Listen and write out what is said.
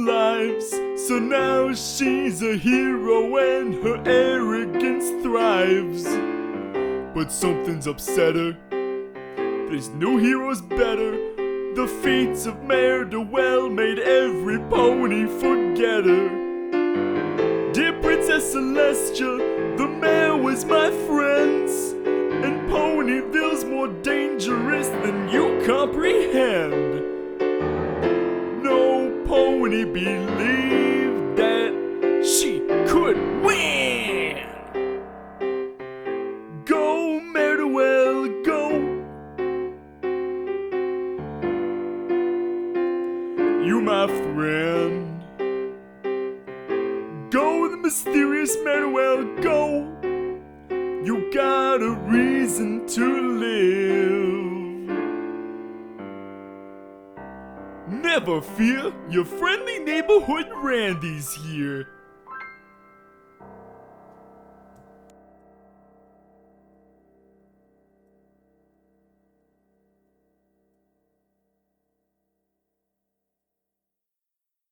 lives. So now she's a hero and her arrogance thrives. But something's upset her. There's no heroes better. The feats of Mare de Well made every pony forget her. Dear Princess Celestia, the mare was my friend, and Ponyville's more dangerous than you comprehend. No pony believed that she could win. Go, Mare de Well, go. You my friend. Go, the mysterious Mare de Well, go. You got a reason to live. Never fear, your friendly neighborhood Randy's here.